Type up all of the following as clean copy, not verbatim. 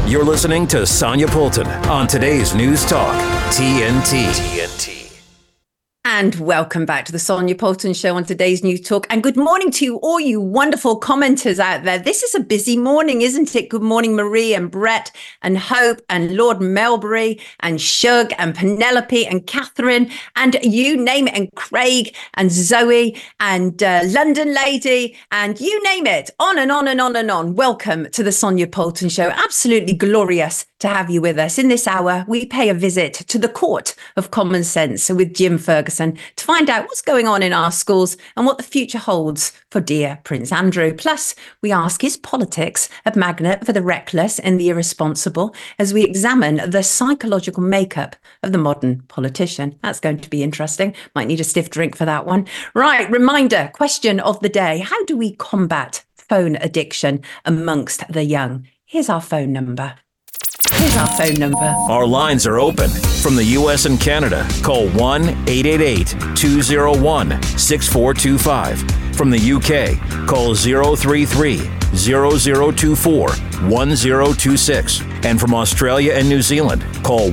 You're listening to Sonia Poulton on today's News Talk, TNT. And welcome back to the Sonia Poulton Show on today's News Talk. And good morning to all you wonderful commenters out there. This is a busy morning, isn't it? Good morning, Marie and Brett and Hope and Lord Melbury and Shug and Penelope and Catherine and you name it, and Craig and Zoe and London Lady and you name it. On and on and on and on. Welcome to the Sonia Poulton Show. Absolutely glorious to have you with us. In this hour, we pay a visit to the Court of Common Sense with Jim Ferguson to find out what's going on in our schools and what the future holds for dear Prince Andrew. Plus, we ask, is politics a magnet for the reckless and the irresponsible, as we examine the psychological makeup of the modern politician? That's going to be interesting. Might need a stiff drink for that one. Right, reminder, question of the day. How do we combat phone addiction amongst the young? Here's our phone number. Our lines are open. From the U.S. and Canada, call 1-888-201-6425. From the U.K., call 033-0024-1026. And from Australia and New Zealand, call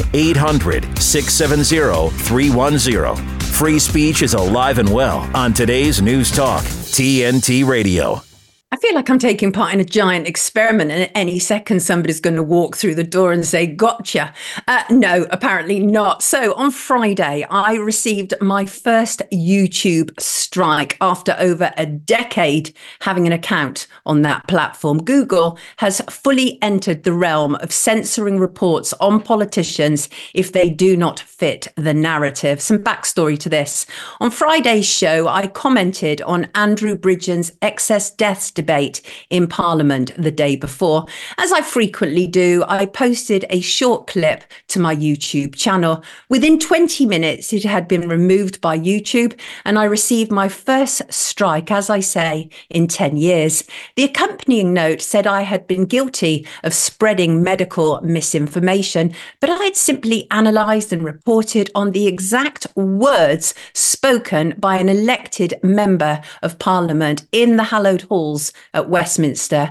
1-800-670-310. Free speech is alive and well on today's News Talk, TNT Radio. I feel like I'm taking part in a giant experiment, and at any second somebody's going to walk through the door and say, gotcha. No, apparently not. So on Friday, I received my first YouTube strike after over a decade having an account on that platform. Google has fully entered the realm of censoring reports on politicians if they do not fit the narrative. Some backstory to this. On Friday's show, I commented on Andrew Bridgen's excess deaths debate in Parliament the day before. As I frequently do, I posted a short clip to my YouTube channel. Within 20 minutes, it had been removed by YouTube, and I received my first strike, as I say, in 10 years. The accompanying note said I had been guilty of spreading medical misinformation, but I had simply analysed and reported on the exact words spoken by an elected member of Parliament in the hallowed halls at Westminster.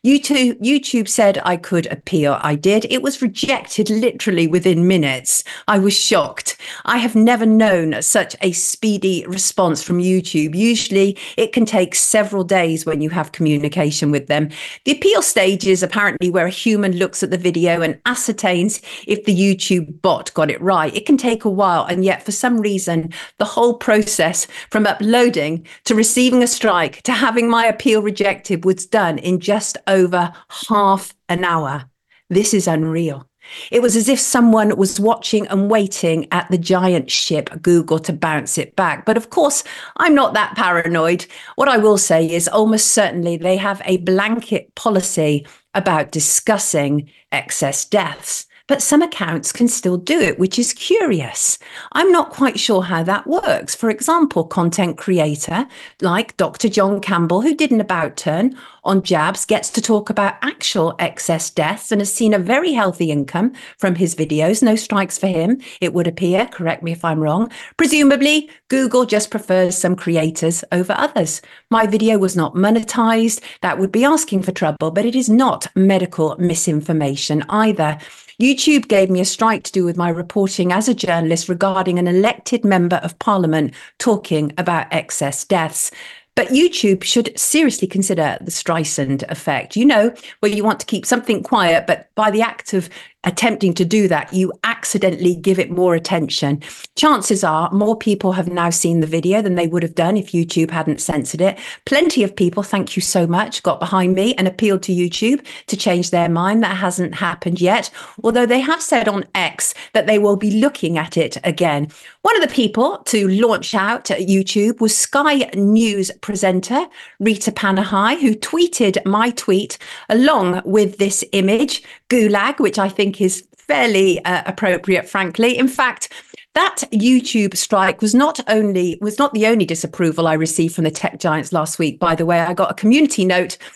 YouTube said I could appeal. I did. It was rejected literally within minutes. I was shocked. I have never known such a speedy response from YouTube. Usually it can take several days when you have communication with them. The appeal stage is apparently where a human looks at the video and ascertains if the YouTube bot got it right. It can take a while, and yet for some reason, the whole process from uploading to receiving a strike to having my appeal rejected was done in just over half an hour. This is unreal. It was as if someone was watching and waiting at the giant ship Google to bounce it back. But of course, I'm not that paranoid. What I will say is almost certainly they have a blanket policy about discussing excess deaths. But some accounts can still do it, which is curious. I'm not quite sure how that works. For example, content creator like Dr. John Campbell, who did an about turn on jabs, gets to talk about actual excess deaths and has seen a very healthy income from his videos. No strikes for him, it would appear. Correct me if I'm wrong. Presumably, Google just prefers some creators over others. My video was not monetized. That would be asking for trouble, but it is not medical misinformation either. YouTube gave me a strike to do with my reporting as a journalist regarding an elected member of Parliament talking about excess deaths. But YouTube should seriously consider the Streisand effect, where you want to keep something quiet, but by the act of attempting to do that, you accidentally give it more attention. Chances are more people have now seen the video than they would have done if YouTube hadn't censored it. Plenty of people, thank you so much, got behind me and appealed to YouTube to change their mind. That hasn't happened yet, although they have said on X that they will be looking at it again. One of the people to launch out at YouTube was Sky News presenter Rita Panahi, who tweeted my tweet along with this image, Gulag, which I think is fairly appropriate, frankly. In fact, that YouTube strike was not the only disapproval I received from the tech giants last week. By the way, I got a community note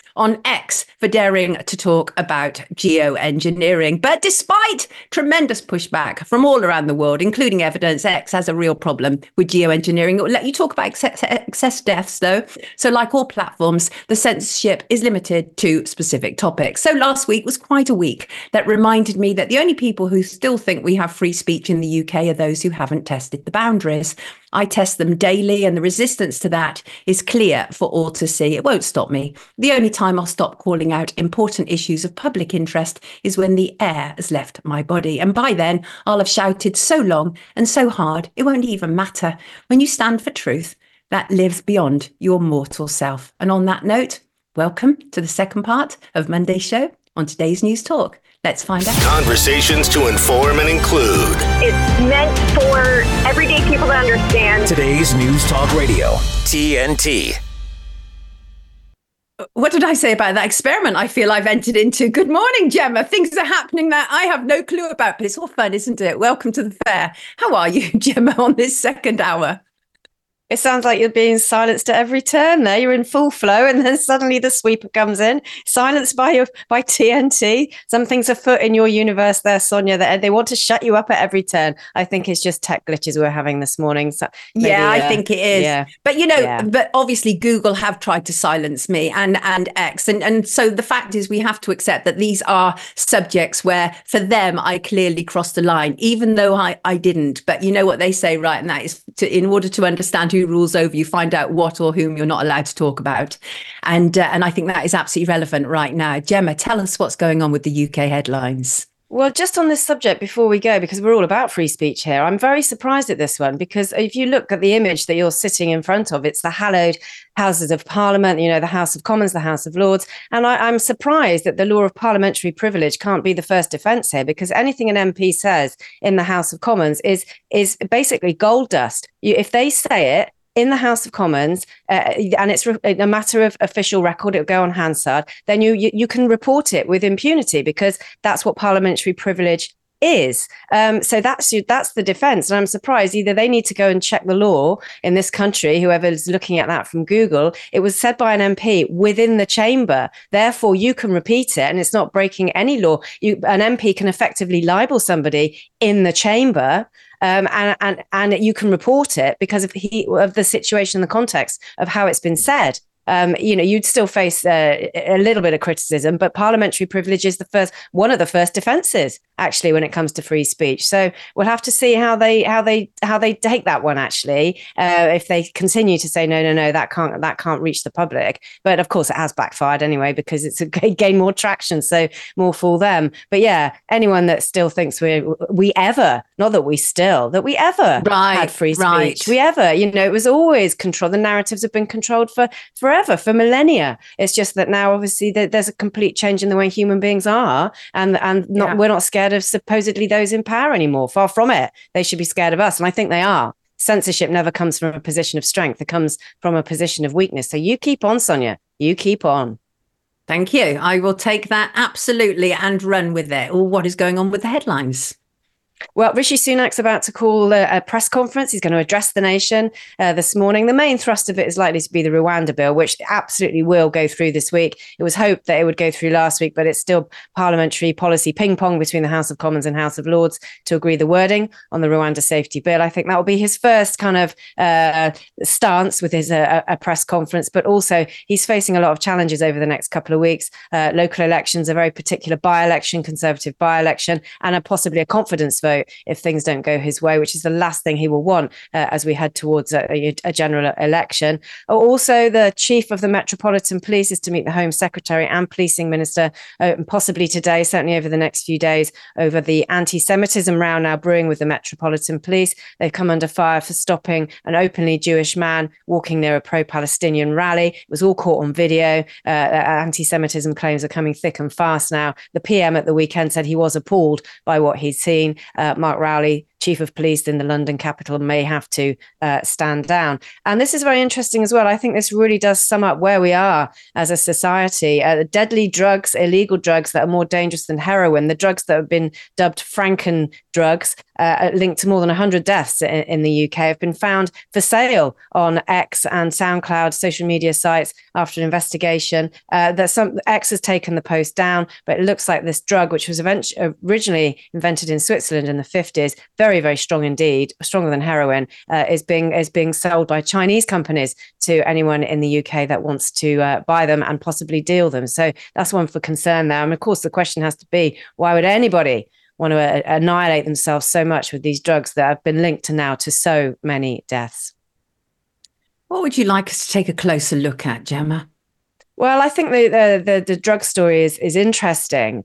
on X for daring to talk about geoengineering. But despite tremendous pushback from all around the world, including evidence, X has a real problem with geoengineering. It will let you talk about excess deaths, though. So like all platforms, the censorship is limited to specific topics. So last week was quite a week that reminded me that the only people who still think we have free speech in the UK are those who haven't tested the boundaries. I test them daily, and the resistance to that is clear for all to see. It won't stop me. The only time I'll stop calling out important issues of public interest is when the air has left my body. And by then, I'll have shouted so long and so hard, it won't even matter. When you stand for truth, that lives beyond your mortal self. And on that note, welcome to the second part of Monday's show on today's News Talk. Let's find out. Conversations to inform and include. It's meant for everyday people to understand. Today's News Talk Radio, TNT. What did I say about that experiment I feel I've entered into? Good morning, Gemma. Things are happening that I have no clue about, but it's all fun, isn't it? Welcome to the fair. How are you, Gemma, on this second hour? It sounds like you're being silenced at every turn there. You're in full flow, and then suddenly the sweeper comes in, silenced by TNT. Something's afoot in your universe there, Sonia, that they want to shut you up at every turn. I think it's just tech glitches we're having this morning. So maybe, I think it is. Yeah. But, but obviously Google have tried to silence me and X. And so the fact is we have to accept that these are subjects where for them, I clearly crossed the line, even though I didn't. But you know what they say, right? And that is in order to understand who rules over you, find out what or whom you're not allowed to talk about. And I think that is absolutely relevant right now. Gemma, tell us what's going on with the UK headlines. Well, just on this subject before we go, because we're all about free speech here, I'm very surprised at this one, because if you look at the image that you're sitting in front of, it's the hallowed Houses of Parliament, the House of Commons, the House of Lords. And I'm surprised that the law of parliamentary privilege can't be the first defence here, because anything an MP says in the House of Commons is basically gold dust. If they say it in the House of Commons, and it's a matter of official record, it'll go on Hansard, then you can report it with impunity, because that's what parliamentary privilege is. So that's the defence. And I'm surprised either they need to go and check the law in this country, whoever's looking at that from Google. It was said by an MP within the chamber. Therefore, you can repeat it and it's not breaking any law. An MP can effectively libel somebody in the chamber. And you can report it because of the situation, the context of how it's been said. You'd still face a little bit of criticism, but parliamentary privilege is one of the first defences, actually, when it comes to free speech. So we'll have to see how they take that one, actually. If they continue to say no, that can't reach the public. But of course, it has backfired anyway, because it's gained more traction, so more for them. But yeah, anyone that still thinks we ever had free speech, it was always controlled. The narratives have been controlled for forever, for millennia. It's just that now, obviously, there's a complete change in the way human beings are, and we're not scared of supposedly those in power anymore. Far from it. They should be scared of us, and I think they are. Censorship never comes from a position of strength. It comes from a position of weakness. So you keep on, Sonia. You keep on. Thank you. I will take that absolutely and run with it. Or what is going on with the headlines? Well, Rishi Sunak's about to call a press conference. He's going to address the nation this morning. The main thrust of it is likely to be the Rwanda bill, which absolutely will go through this week. It was hoped that it would go through last week, but it's still parliamentary policy ping pong between the House of Commons and House of Lords to agree the wording on the Rwanda safety bill. I think that will be his first kind of stance with his a press conference, but also he's facing a lot of challenges over the next couple of weeks. Local elections, a very particular by-election, Conservative by-election, and possibly a confidence vote if things don't go his way, which is the last thing he will want as we head towards a general election. Also, the chief of the Metropolitan Police is to meet the Home Secretary and Policing Minister, possibly today, certainly over the next few days, over the anti-Semitism row now brewing with the Metropolitan Police. They've come under fire for stopping an openly Jewish man walking near a pro-Palestinian rally. It was all caught on video. Anti-Semitism claims are coming thick and fast now. The PM at the weekend said he was appalled by what he'd seen. Mark Rowley chief of police in the London capital may have to stand down. And this is very interesting as well. I think this really does sum up where we are as a society. Deadly drugs, illegal drugs that are more dangerous than heroin, the drugs that have been dubbed Franken drugs, linked to more than 100 deaths in the UK, have been found for sale on X and SoundCloud social media sites after an investigation. X has taken the post down, but it looks like this drug, which was originally invented in Switzerland in the 50s, very, very strong indeed, stronger than heroin, is being sold by Chinese companies to anyone in the UK that wants to buy them and possibly deal them. So that's one for concern there. And of course, the question has to be, why would anybody want to annihilate themselves so much with these drugs that have been linked to so many deaths? What would you like us to take a closer look at, Gemma? Well, I think the drug story is interesting.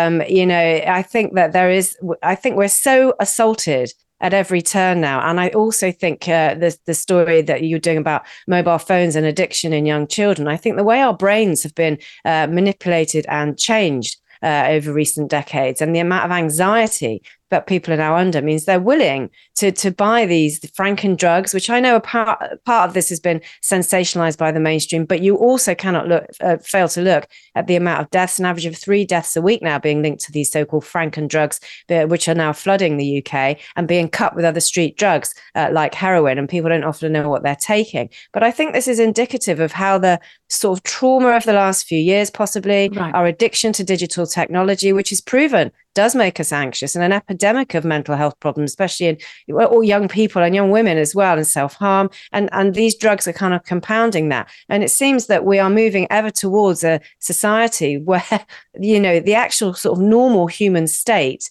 I think that I think we're so assaulted at every turn now. And I also think the story that you're doing about mobile phones and addiction in young children, I think the way our brains have been manipulated and changed over recent decades, and the amount of anxiety that people are now under means they're willing to buy these Franken drugs, which I know part of this has been sensationalized by the mainstream, but you also cannot fail to look at the amount of deaths, an average of 3 deaths a week now being linked to these so-called Franken drugs, which are now flooding the UK and being cut with other street drugs like heroin, and people don't often know what they're taking. But I think this is indicative of how the sort of trauma of the last few years, possibly our addiction to digital technology, which is proven does make us anxious, and an epidemic of mental health problems, especially in all young people and young women as well, and self-harm. And these drugs are kind of compounding that. And it seems that we are moving ever towards a society where, the actual sort of normal human state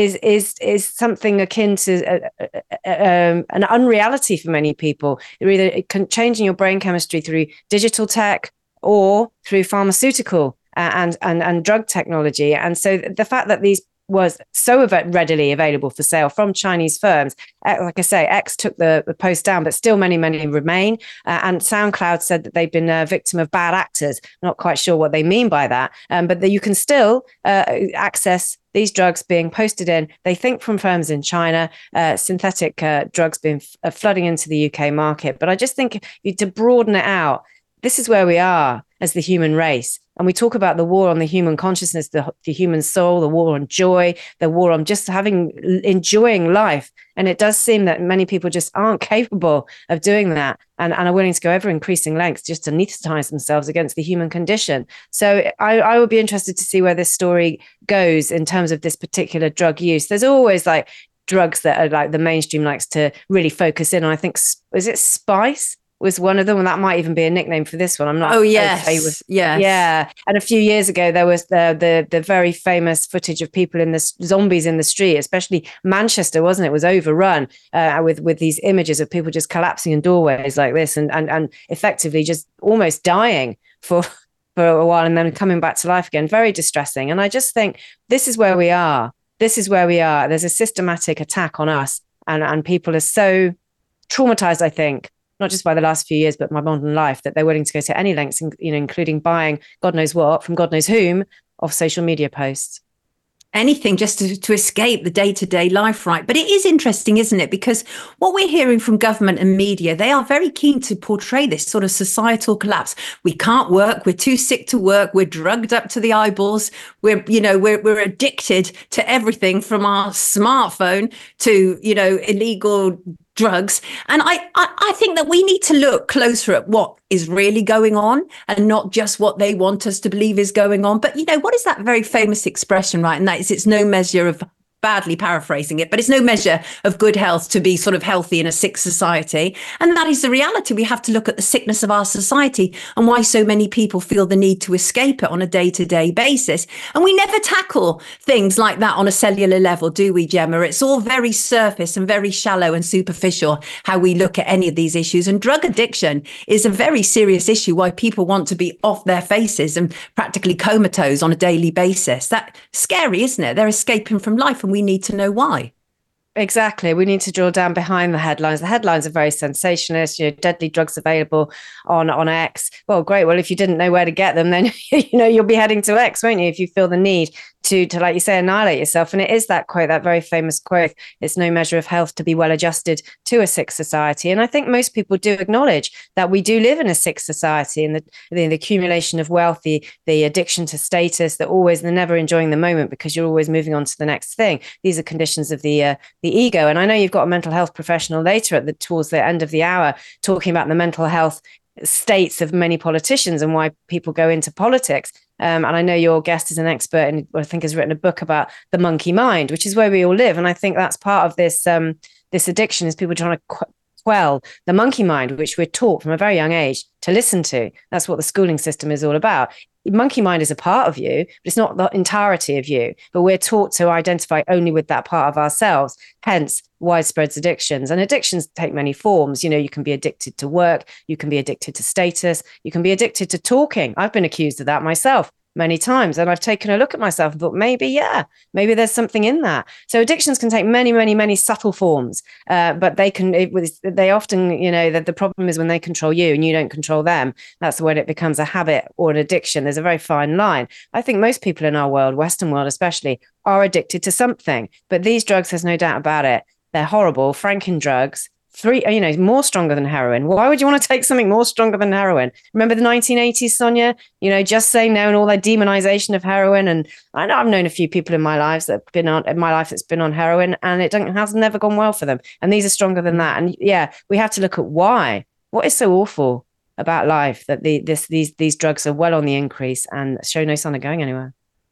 is something akin to an unreality for many people. You're either changing your brain chemistry through digital tech or through pharmaceutical and drug technology. And so the fact that these was so readily available for sale from Chinese firms. Like I say, X took the post down, but still many remain. And SoundCloud said that they've been a victim of bad actors. Not quite sure what they mean by that, but that you can still access these drugs being posted in, they think, from firms in China, synthetic drugs being flooding into the UK market. But I just think to broaden it out, this is where we are as the human race. And we talk about the war on the human consciousness, the human soul, the war on joy, the war on just enjoying life. And it does seem that many people just aren't capable of doing that and are willing to go ever increasing lengths just to anesthetize themselves against the human condition. So I would be interested to see where this story goes in terms of this particular drug use. There's always like drugs that are like the mainstream likes to really focus in on. I think, is it Spice? Was one of them, and that might even be a nickname for this one. I'm not. Oh yes, yeah. And a few years ago, there was the very famous footage of people in the zombies in the street, especially Manchester, wasn't it? It was overrun with these images of people just collapsing in doorways like this, and effectively just almost dying for a while, and then coming back to life again. Very distressing. And I just think this is where we are. This is where we are. There's a systematic attack on us, and people are so traumatized, I think, not just by the last few years, but my modern life, that they're willing to go to any lengths, including buying God knows what from God knows whom off social media posts. Anything just to escape the day-to-day life, right? But it is interesting, isn't it? Because what we're hearing from government and media, they are very keen to portray this sort of societal collapse. We can't work. We're too sick to work. We're drugged up to the eyeballs. We're addicted to everything from our smartphone to, illegal drugs. And I think that we need to look closer at what is really going on and not just what they want us to believe is going on. But, what is that very famous expression, right? And that is, it's no measure of, badly paraphrasing it, but it's no measure of good health to be sort of healthy in a sick society. And that is the reality. We have to look at the sickness of our society and why so many people feel the need to escape it on a day-to-day basis. And we never tackle things like that on a cellular level, do we, Gemma? It's all very surface and very shallow and superficial how we look at any of these issues. And drug addiction is a very serious issue, why people want to be off their faces and practically comatose on a daily basis. That's scary, isn't it? They're escaping from life, and we need to know why. Exactly. We need to drill down behind the headlines. The headlines are very sensationalist. Deadly drugs available on X. Well, great. Well, if you didn't know where to get them, then you'll be heading to X, won't you? If you feel the need to like you say, annihilate yourself. And it is that quote, that very famous quote, it's no measure of health to be well adjusted to a sick society. And I think most people do acknowledge that we do live in a sick society, and the accumulation of wealth, the addiction to status, they're never enjoying the moment because you're always moving on to the next thing. These are conditions of the ego. And I know you've got a mental health professional later towards the end of the hour talking about the mental health states of many politicians and why people go into politics. And I know your guest is an expert and I think has written a book about the monkey mind, which is where we all live. And I think that's part of this this addiction, is people trying to quell the monkey mind, which we're taught from a very young age to listen to. That's what the schooling system is all about. Monkey mind is a part of you, but it's not the entirety of you. But we're taught to identify only with that part of ourselves, hence widespread addictions. And addictions take many forms. You know, you can be addicted to work, you can be addicted to status, you can be addicted to talking. I've been accused of that myself many times. And I've taken a look at myself and thought, maybe there's something in that. So addictions can take many, many, many subtle forms, but they often, you know, the problem is when they control you and you don't control them. That's when it becomes a habit or an addiction. There's a very fine line. I think most people in our world, Western world especially, are addicted to something, but these drugs, there's no doubt about it. They're horrible. Franken drugs. More stronger than heroin. Why would you want to take something more stronger than heroin? Remember the 1980s, Sonia? You know, Just Say No and all that demonization of heroin. And I know I've known a few people in my life that's been on heroin, and it has never gone well for them. And these are stronger than that. And yeah, we have to look at why. What is so awful about life that these drugs are well on the increase and show no sign of going anywhere?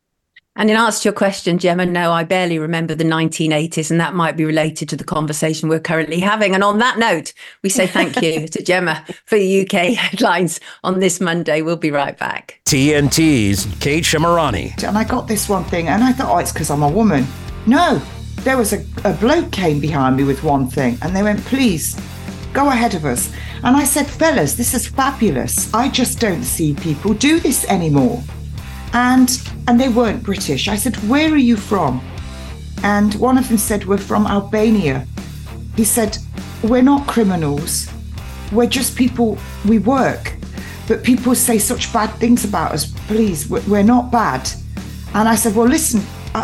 And in answer to your question, Gemma, no, I barely remember the 1980s, and that might be related to the conversation we're currently having. And on that note, we say thank you to Gemma for the UK headlines on this Monday. We'll be right back. TNT's Kate Shemirani. And I got this one thing, and I thought, it's because I'm a woman. No, there was a bloke came behind me with one thing, and they went, please, go ahead of us. And I said, fellas, this is fabulous. I just don't see people do this anymore. And they weren't British. I said, where are you from? And one of them said, we're from Albania. He said, we're not criminals. We're just people, we work. But people say such bad things about us. Please, we're not bad. And I said, well, listen,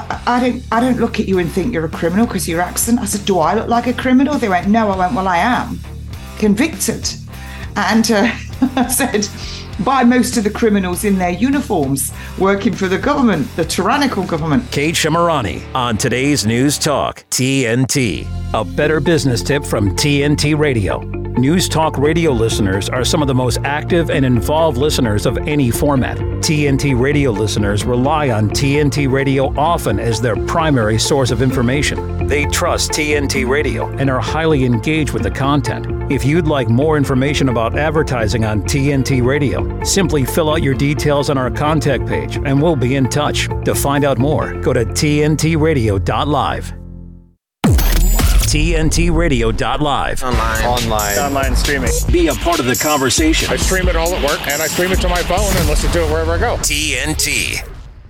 I don't look at you and think you're a criminal because of your accent. I said, do I look like a criminal? They went, no. I went, well, I am convicted. And I said, by most of the criminals in their uniforms working for the government, the tyrannical government. Kate Shemirani on today's News Talk, TNT. A better business tip from TNT Radio. News Talk Radio listeners are some of the most active and involved listeners of any format. TNT Radio listeners rely on TNT Radio often as their primary source of information. They trust TNT Radio and are highly engaged with the content. If you'd like more information about advertising on TNT Radio, simply fill out your details on our contact page and we'll be in touch. To find out more, go to tntradio.live. tntradio.live. Online streaming. Be a part of the conversation. I stream it all at work, and I stream it to my phone and listen to it wherever I go. TNT.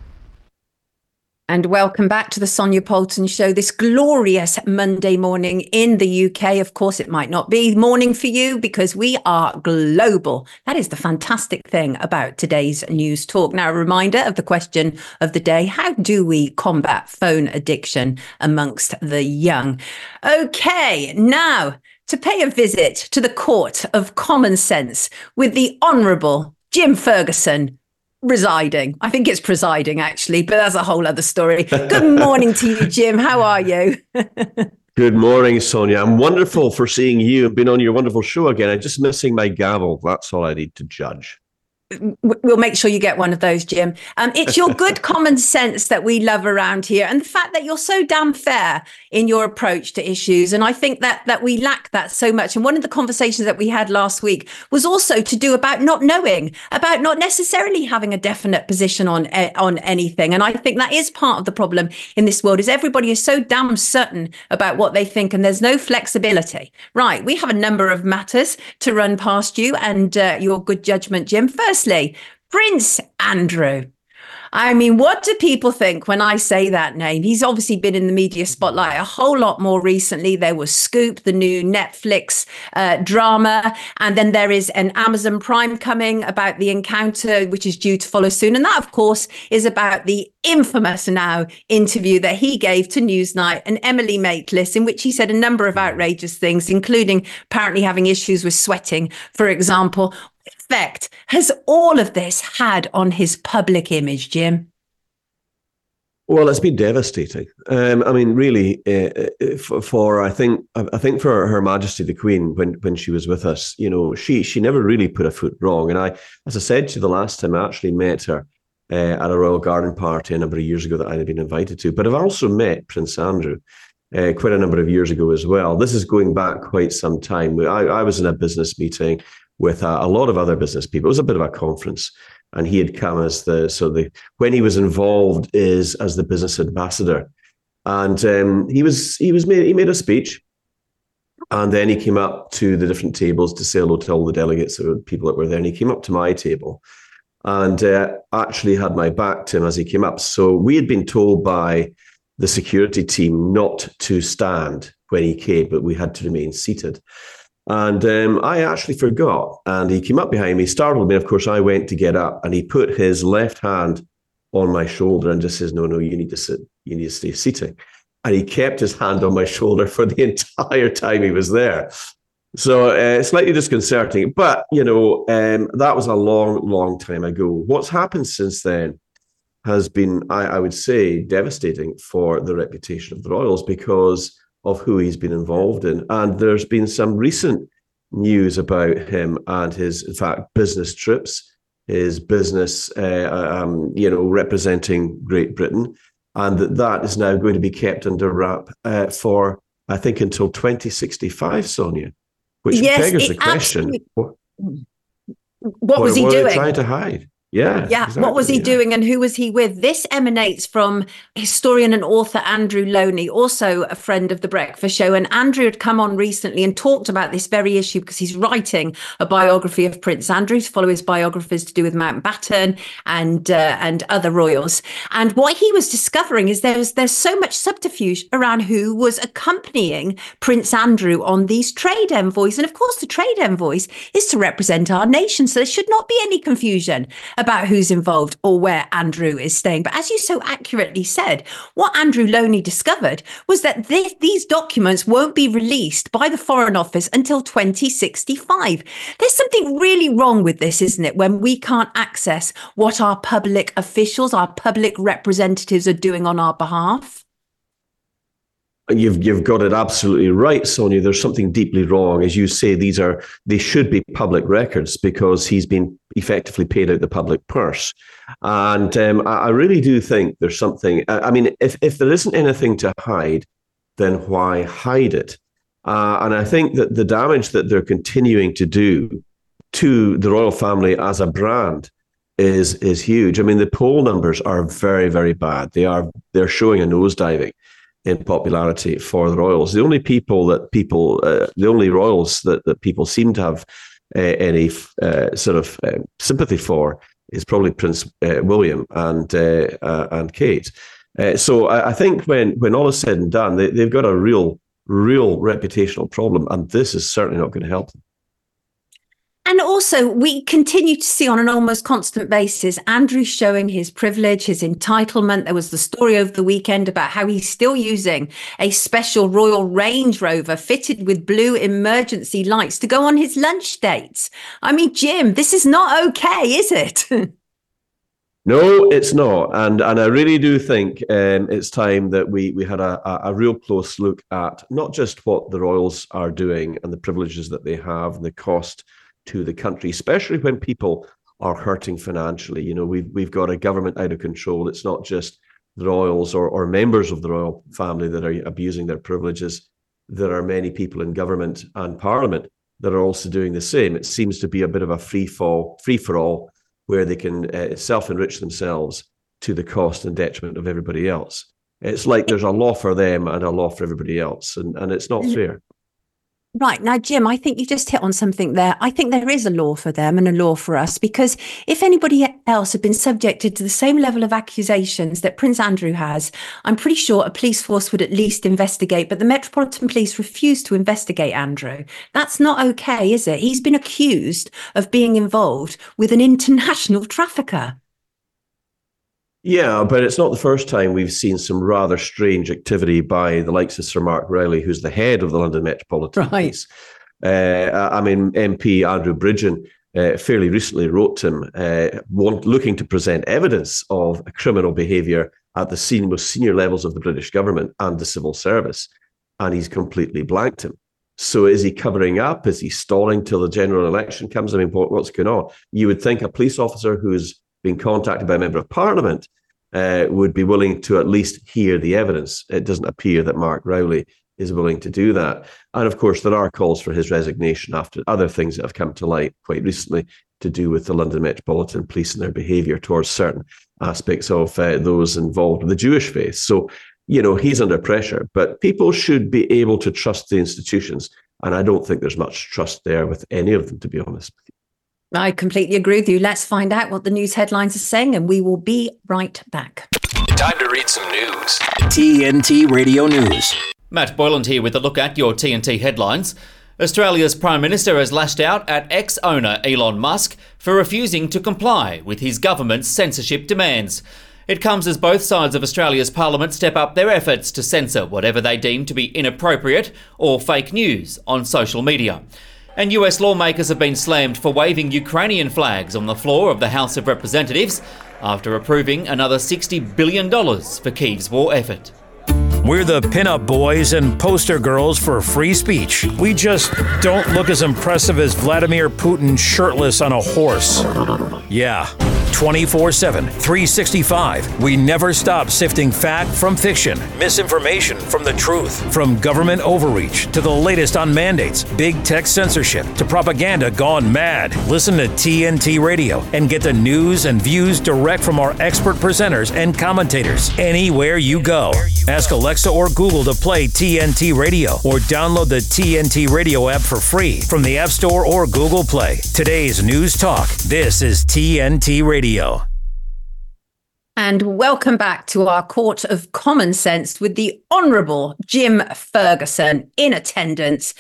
And welcome back to the Sonia Poulton Show this glorious Monday morning in the UK. Of course, it might not be morning for you because we are global. That is the fantastic thing about today's News Talk. Now, a reminder of the question of the day. How do we combat phone addiction amongst the young? Okay, now to pay a visit to the court of common sense with the Honourable Jim Ferguson residing. I think it's presiding, actually, but that's a whole other story. Good morning to you, Jim. How are you? Good morning, Sonia. I'm wonderful for seeing you. I've been on your wonderful show again. I'm just missing my gavel. That's all I need to judge. We'll make sure you get one of those, Jim. It's your good common sense that we love around here, and the fact that you're so damn fair in your approach to issues. And I think that we lack that so much. And one of the conversations that we had last week was also to do about not knowing, about not necessarily having a definite position on anything. And I think that is part of the problem in this world, is everybody is so damn certain about what they think, and there's no flexibility. Right. We have a number of matters to run past you and your good judgment, Jim. Firstly, Prince Andrew. I mean, what do people think when I say that name? He's obviously been in the media spotlight a whole lot more recently. There was Scoop, the new Netflix drama. And then there is an Amazon Prime coming about The Encounter, which is due to follow soon. And that, of course, is about the infamous now interview that he gave to Newsnight and Emily Maitlis, in which he said a number of outrageous things, including apparently having issues with sweating, for example. Effect has all of this had on his public image, Jim? Well, it's been devastating. I mean, really, for I think for Her Majesty the Queen, when she was with us, you know, she never really put a foot wrong. And as I said to you the last time, I actually met her at a Royal Garden party a number of years ago that I had been invited to. But I've also met Prince Andrew quite a number of years ago as well. This is going back quite some time. I was in a business meeting with a lot of other business people. It was a bit of a conference, and he had come as when he was involved as the business ambassador, and he made a speech, and then he came up to the different tables to say hello to all the delegates or people that were there, and he came up to my table, and actually had my back to him as he came up. So we had been told by the security team not to stand when he came, but we had to remain seated. And I actually forgot. And he came up behind me, startled me. Of course, I went to get up, and he put his left hand on my shoulder and just says, no, you need to sit. You need to stay seating. And he kept his hand on my shoulder for the entire time he was there. So slightly disconcerting. But, you know, that was a long, long time ago. What's happened since then has been, I would say, devastating for the reputation of the Royals because of who he's been involved in. And there's been some recent news about him and his, in fact, business trips, his business, representing Great Britain, and that is now going to be kept under wrap for, I think, until 2065, Sonia, which beggars the question. What was he doing? What are they trying to hide? Yeah. Exactly, what was he doing and who was he with? This emanates from historian and author Andrew Loney, also a friend of The Breakfast Show. And Andrew had come on recently and talked about this very issue because he's writing a biography of Prince Andrew to follow his biographers to do with Mountbatten and other royals. And what he was discovering is there's so much subterfuge around who was accompanying Prince Andrew on these trade envoys. And of course, the trade envoys is to represent our nation. So there should not be any confusion about who's involved or where Andrew is staying. But as you so accurately said, what Andrew Loney discovered was that these documents won't be released by the Foreign Office until 2065. There's something really wrong with this, isn't it, when we can't access what our public officials, our public representatives are doing on our behalf? You've got it absolutely right, Sonia. There's something deeply wrong. As you say, they should be public records because he's been effectively paid out the public purse. And I really do think there's something. I mean, if there isn't anything to hide, then why hide it? And I think that the damage that they're continuing to do to the royal family as a brand is huge. I mean, the poll numbers are very, very bad. They're showing a nosediving in popularity for the royals. The only royals that people seem to have any sympathy for is probably Prince William and Kate. So I think when all is said and done, they've got a real reputational problem, and this is certainly not going to help them. And also, we continue to see on an almost constant basis Andrew showing his privilege, his entitlement. There was the story over the weekend about how he's still using a special Royal Range Rover fitted with blue emergency lights to go on his lunch dates. I mean, Jim, this is not okay, is it? No, it's not. And I really do think it's time that we had a real close look at not just what the royals are doing and the privileges that they have and the cost to the country, especially when people are hurting financially. You know, we've got a government out of control. It's not just the royals or members of the royal family that are abusing their privileges. There are many people in government and parliament that are also doing the same. It seems to be a bit of a free for all, where they can self-enrich themselves to the cost and detriment of everybody else. It's like there's a law for them and a law for everybody else, and it's not fair. Right. Now, Jim, I think you just hit on something there. I think there is a law for them and a law for us, because if anybody else have been subjected to the same level of accusations that Prince Andrew has, I'm pretty sure a police force would at least investigate, but the Metropolitan Police refused to investigate Andrew. That's not okay, is it? He's been accused of being involved with an international trafficker. Yeah, but it's not the first time we've seen some rather strange activity by the likes of Sir Mark Rowley, who's the head of the London Metropolitan Police. MP Andrew Bridgen fairly recently wrote to him looking to present evidence of criminal behaviour at the most senior levels of the British government and the civil service, and he's completely blanked him. So is he covering up? Is he stalling till the general election comes? I mean, what's going on? You would think a police officer who's been contacted by a member of parliament would be willing to at least hear the evidence. It doesn't appear that Mark Rowley is willing to do that. And of course, there are calls for his resignation after other things that have come to light quite recently to do with the London Metropolitan Police and their behaviour towards certain aspects of those involved with the Jewish faith. So, he's under pressure, but people should be able to trust the institutions. And I don't think there's much trust there with any of them, to be honest with you. I completely agree with you. Let's find out what the news headlines are saying, and we will be right back. Time to read some news. TNT Radio News. Matt Boyland here with a look at your TNT headlines. Australia's Prime Minister has lashed out at ex-owner Elon Musk for refusing to comply with his government's censorship demands. It comes as both sides of Australia's Parliament step up their efforts to censor whatever they deem to be inappropriate or fake news on social media. And US lawmakers have been slammed for waving Ukrainian flags on the floor of the House of Representatives after approving another $60 billion for Kyiv's war effort. We're the pinup boys and poster girls for free speech. We just don't look as impressive as Vladimir Putin shirtless on a horse. Yeah. 24/7, 365. We never stop sifting fact from fiction, misinformation from the truth, from government overreach to the latest on mandates, big tech censorship to propaganda gone mad. Listen to TNT Radio and get the news and views direct from our expert presenters and commentators anywhere you go. Ask Alexa or Google to play TNT Radio or download the TNT Radio app for free from the App Store or Google Play. Today's News Talk. This is TNT Radio. And welcome back to our Court of Common Sense with the Honourable Jim Ferguson in attendance,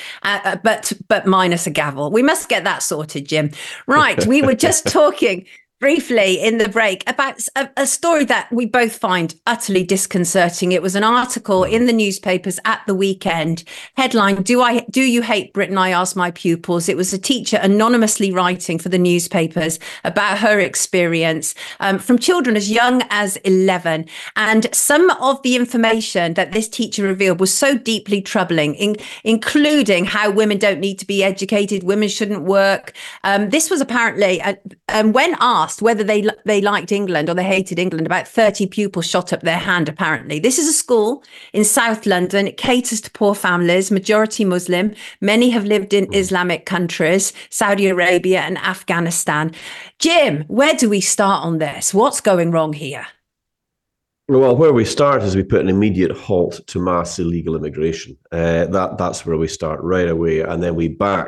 but minus a gavel. We must get that sorted, Jim. Right, we were just talking briefly in the break about a story that we both find utterly disconcerting. It was an article in the newspapers at the weekend. Headline, Do you hate Britain? I asked my pupils. It was a teacher anonymously writing for the newspapers about her experience from children as young as 11. And some of the information that this teacher revealed was so deeply troubling, including how women don't need to be educated, women shouldn't work. This was apparently, when asked whether they liked England or they hated England, about 30 pupils shot up their hand, apparently. This is a school in South London. It caters to poor families, majority Muslim. Many have lived in Islamic countries, Saudi Arabia and Afghanistan. Jim, where do we start on this? What's going wrong here? Well, where we start is we put an immediate halt to mass illegal immigration. That's where we start right away. And then we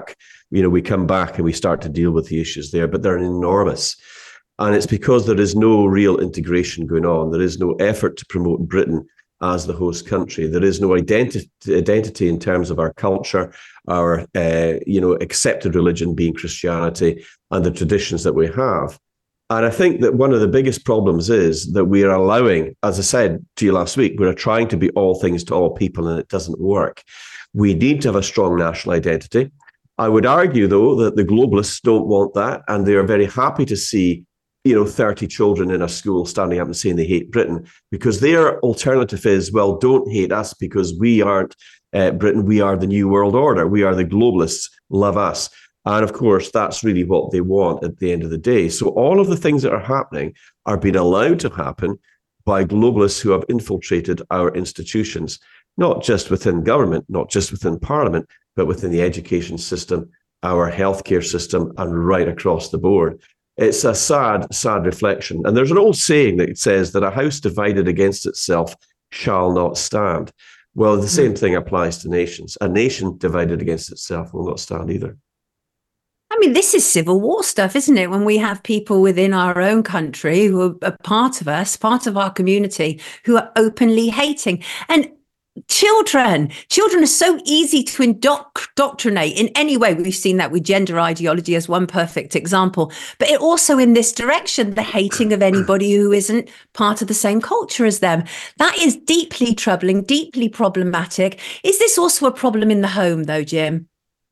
come back and we start to deal with the issues there, but they're enormous. And it's because there is no real integration going on. There is no effort to promote Britain as the host country. There is no identity in terms of our culture, our accepted religion being Christianity, and the traditions that we have. And I think that one of the biggest problems is that we are allowing, as I said to you last week, we're trying to be all things to all people, and it doesn't work. We need to have a strong national identity. I would argue, though, that the globalists don't want that, and they are very happy to see 30 children in a school standing up and saying they hate Britain, because their alternative is, well, don't hate us because we aren't Britain. We are the New World Order. We are the globalists. Love us. And of course, that's really what they want at the end of the day. So all of the things that are happening are being allowed to happen by globalists who have infiltrated our institutions, not just within government, not just within parliament, but within the education system, our healthcare system, and right across the board. It's a sad, sad reflection. And there's an old saying that says that a house divided against itself shall not stand. Well, the same thing applies to nations. A nation divided against itself will not stand either. I mean, this is civil war stuff, isn't it? When we have people within our own country who are part of us, part of our community, who are openly hating. And children are so easy to indoctrinate in any way. We've seen that with gender ideology as one perfect example, but it also in this direction, the hating of anybody who isn't part of the same culture as them. That is deeply troubling, deeply problematic. Is this also a problem in the home though, Jim?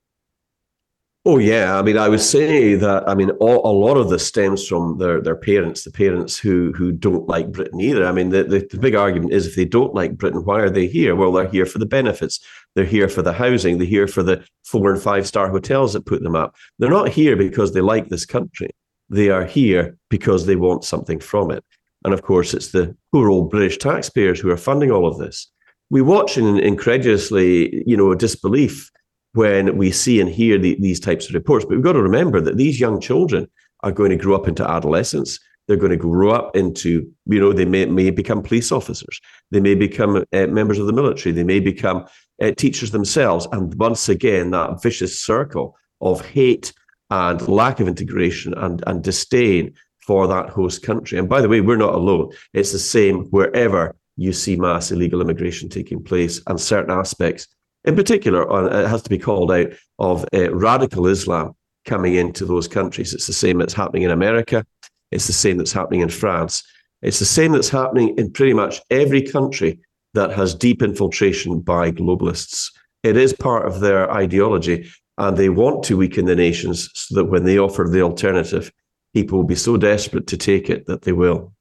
Oh, yeah. I mean, I would say that, I mean, a lot of this stems from their parents, the parents who don't like Britain either. I mean, the big argument is if they don't like Britain, why are they here? Well, they're here for the benefits. They're here for the housing. They're here for the 4- and 5-star hotels that put them up. They're not here because they like this country. They are here because they want something from it. And of course, it's the poor old British taxpayers who are funding all of this. We watch incredulously, disbelief when we see and hear these types of reports. But we've got to remember that these young children are going to grow up into adolescence. They're going to grow up into, they may become police officers. They may become members of the military. They may become teachers themselves. And once again, that vicious circle of hate and lack of integration and disdain for that host country. And by the way, we're not alone. It's the same wherever you see mass illegal immigration taking place, and certain aspects in particular, it has to be called out, of radical Islam coming into those countries. It's the same that's happening in America. It's the same that's happening in France. It's the same that's happening in pretty much every country that has deep infiltration by globalists. It is part of their ideology, and they want to weaken the nations so that when they offer the alternative, people will be so desperate to take it that they will.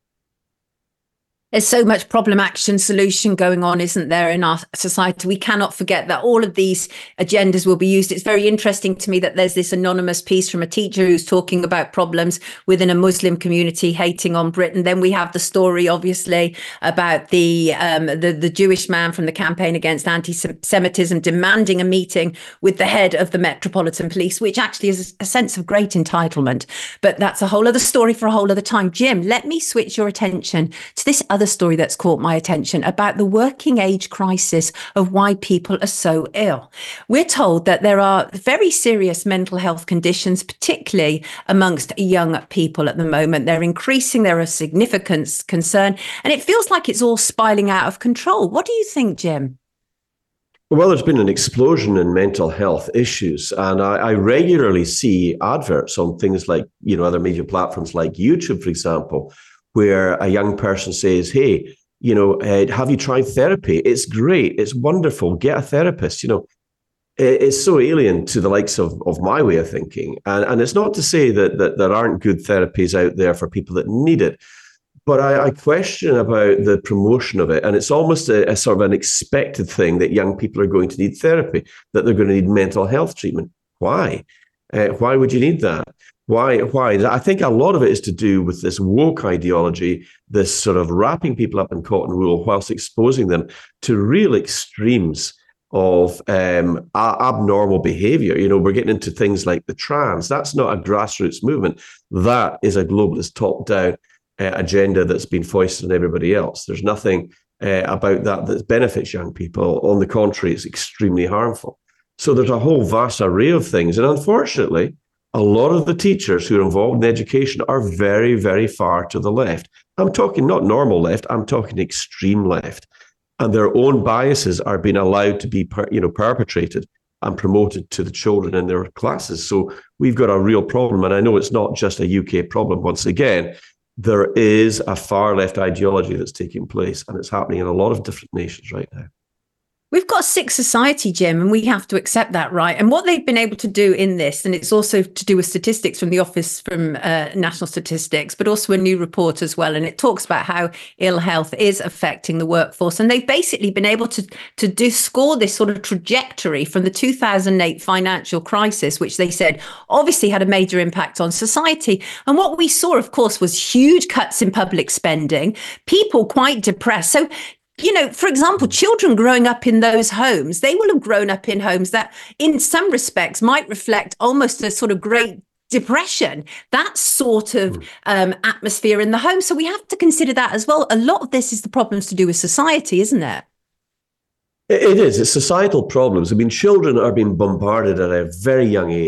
There's so much problem action solution going on, isn't there, in our society? We cannot forget that all of these agendas will be used. It's very interesting to me that there's this anonymous piece from a teacher who's talking about problems within a Muslim community hating on Britain. Then we have the story, obviously, about the Jewish man from the Campaign Against Anti-Semitism demanding a meeting with the head of the Metropolitan Police, which actually is a sense of great entitlement. But that's a whole other story for a whole other time. Jim, let me switch your attention to this other story that's caught my attention about the working age crisis of why people are so ill. We're told that there are very serious mental health conditions, particularly amongst young people at the moment. They're increasing. They're a significant concern, and it feels like it's all spiraling out of control. What do you think, Jim? Well, there's been an explosion in mental health issues, and I regularly see adverts on things like, other media platforms like YouTube, for example, where a young person says, hey, have you tried therapy? It's great. It's wonderful. Get a therapist. It's so alien to the likes of my way of thinking. And it's not to say that there aren't good therapies out there for people that need it. But I question about the promotion of it. And it's almost a sort of an expected thing that young people are going to need therapy, that they're going to need mental health treatment. Why? Why would you need that? Why? I think a lot of it is to do with this woke ideology, this sort of wrapping people up in cotton wool whilst exposing them to real extremes of abnormal behavior. We're getting into things like the trans. That's not a grassroots movement. That is a globalist top-down agenda that's been foisted on everybody else. There's nothing about that benefits young people. On the contrary, it's extremely harmful. So there's a whole vast array of things. And unfortunately, a lot of the teachers who are involved in education are very, very far to the left. I'm talking not normal left, I'm talking extreme left. And their own biases are being allowed to be perpetrated and promoted to the children in their classes. So we've got a real problem. And I know it's not just a UK problem. Once again, there is a far left ideology that's taking place, and it's happening in a lot of different nations right now. We've got a sick society, Jim, and we have to accept that, right? And what they've been able to do in this, and it's also to do with statistics from the Office from National Statistics, but also a new report as well. And it talks about how ill health is affecting the workforce. And they've basically been able to score this sort of trajectory from the 2008 financial crisis, which they said obviously had a major impact on society. And what we saw, of course, was huge cuts in public spending, people quite depressed. So, for example, children growing up in those homes, they will have grown up in homes that in some respects might reflect almost a sort of Great Depression, that sort of atmosphere in the home. So we have to consider that as well. A lot of this is the problems to do with society, isn't it? It is. It's societal problems. I mean, children are being bombarded at a very young age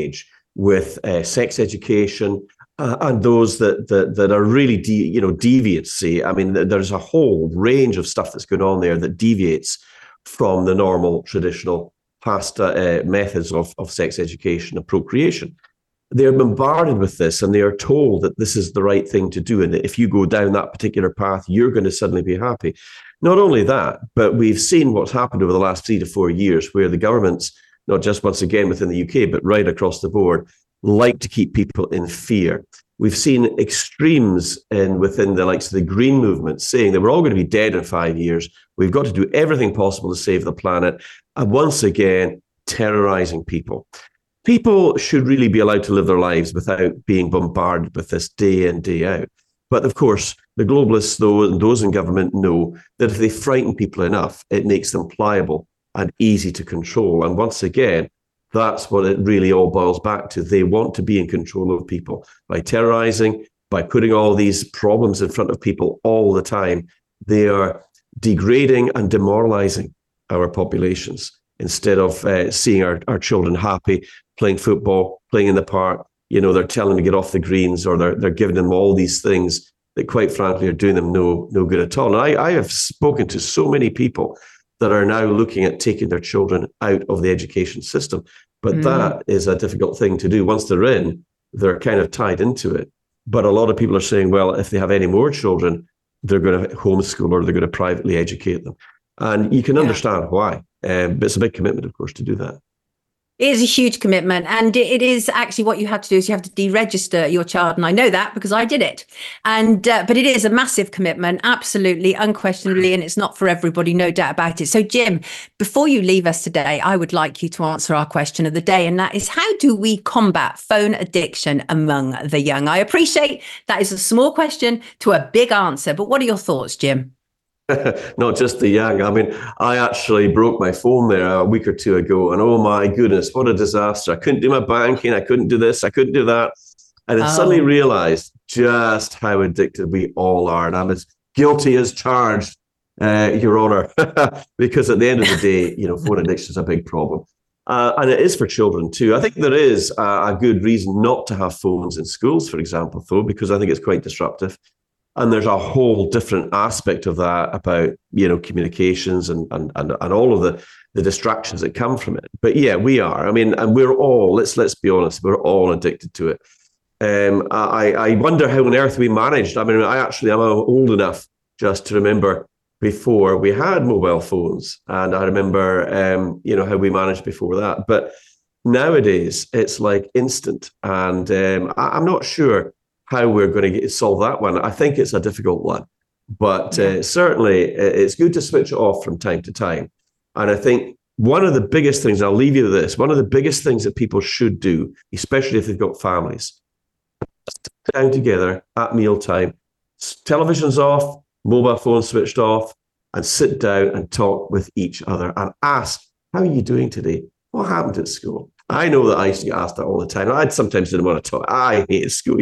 with sex education, and those that are really deviant. See, I mean, there's a whole range of stuff that's going on there that deviates from the normal traditional past methods of sex education and procreation. They're bombarded with this, and they are told that this is the right thing to do, and that if you go down that particular path, you're going to suddenly be happy. Not only that, but we've seen what's happened over the last 3 to 4 years, where the governments, not just once again within the UK, but right across the board, like to keep people in fear. We've seen extremes within the likes of the Green movement saying that we're all going to be dead in 5 years. We've got to do everything possible to save the planet. And once again, terrorizing people. People should really be allowed to live their lives without being bombarded with this day in, day out. But of course, the globalists, though, and those in government know that if they frighten people enough, it makes them pliable and easy to control. And once again, that's what it really all boils back to. They want to be in control of people by terrorizing, by putting all these problems in front of people all the time. They are degrading and demoralizing our populations instead of seeing our children happy, playing football, playing in the park. They're telling them to get off the greens, or they're giving them all these things that, quite frankly, are doing them no good at all. And I have spoken to so many people that are now looking at taking their children out of the education system. But that is a difficult thing to do. Once they're in, they're kind of tied into it. But a lot of people are saying, well, if they have any more children, they're going to homeschool or they're going to privately educate them. And you can understand why. But it's a big commitment, of course, to do that. It is a huge commitment, and it is actually what you have to do is you have to deregister your child, and I know that because I did it. And but it is a massive commitment, absolutely, unquestionably, and it's not for everybody, no doubt about it. So, Jim, before you leave us today, I would like you to answer our question of the day, and that is, how do we combat phone addiction among the young? I appreciate that is a small question to a big answer, but what are your thoughts, Jim? Not just the young. I mean, I actually broke my phone there a week or two ago, and oh my goodness, what a disaster. I couldn't do my banking. I couldn't do this. I couldn't do that. And I suddenly realized just how addicted we all are. And I'm as guilty as charged, Your Honor, because at the end of the day, phone addiction is a big problem. And it is for children too. I think there is a good reason not to have phones in schools, for example, though, because I think it's quite disruptive. And there's a whole different aspect of that about, communications and all of the distractions that come from it. But yeah, we are. I mean, and we're all, let's be honest, we're all addicted to it. I wonder how on earth we managed. I mean, I'm old enough just to remember before we had mobile phones. And I remember, how we managed before that. But nowadays, it's like instant. And I'm not sure how we're going to solve that one. I think it's a difficult one, but certainly it's good to switch it off from time to time. And I think one of the biggest things, I'll leave you with this, one of the biggest things that people should do, especially if they've got families, sit down together at mealtime, television's off, mobile phone switched off, and sit down and talk with each other and ask, how are you doing today? What happened at school? I know that I used to get asked that all the time. I sometimes didn't want to talk. I hated school,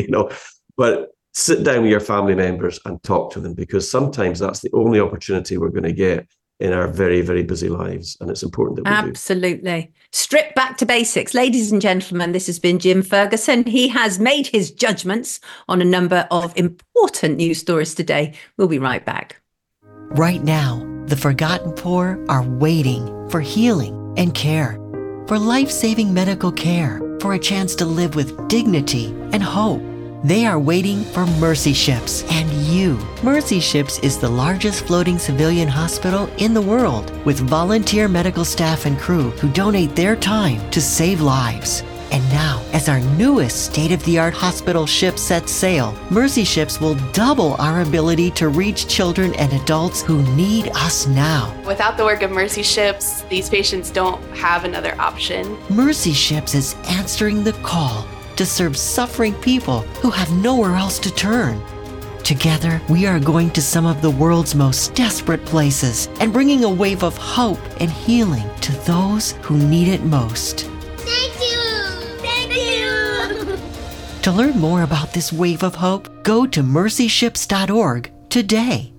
but sit down with your family members and talk to them, because sometimes that's the only opportunity we're going to get in our very, very busy lives. And it's important that we do. Absolutely. Strip back to basics. Ladies and gentlemen, this has been Jim Ferguson. He has made his judgments on a number of important news stories today. We'll be right back. Right now, the forgotten poor are waiting for healing and care, for life-saving medical care, for a chance to live with dignity and hope. They are waiting for Mercy Ships and you. Mercy Ships is the largest floating civilian hospital in the world, with volunteer medical staff and crew who donate their time to save lives. And now, as our newest state-of-the-art hospital ship sets sail, Mercy Ships will double our ability to reach children and adults who need us now. Without the work of Mercy Ships, these patients don't have another option. Mercy Ships is answering the call to serve suffering people who have nowhere else to turn. Together, we are going to some of the world's most desperate places and bringing a wave of hope and healing to those who need it most. Thank you! Thank you! To learn more about this wave of hope, go to mercyships.org today.